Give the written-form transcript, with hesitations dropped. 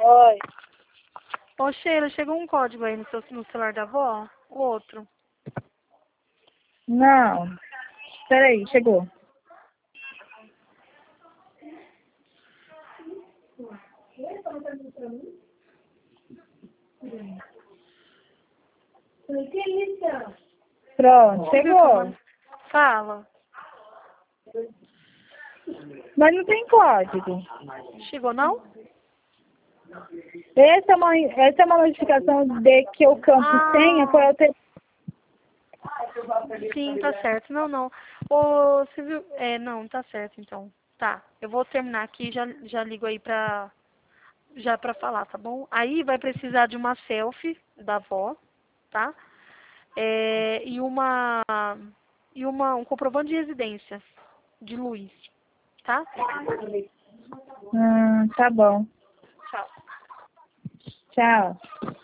Oi. Ô, Sheila, chegou um código aí no celular da avó? O outro. Não. Peraí, chegou. Pronto, chegou. Fala. Mas não tem código. Chegou, não? Essa é uma notificação de que o campo senha foi alterado. Sim, tá certo. Não. Ô, você viu? Não, tá certo, então. Tá, eu vou terminar aqui e já ligo aí pra falar, tá bom? Aí vai precisar de uma selfie da avó, tá? Um comprovante de residência de Luiz, tá? Tá bom. Tchau. Tchau.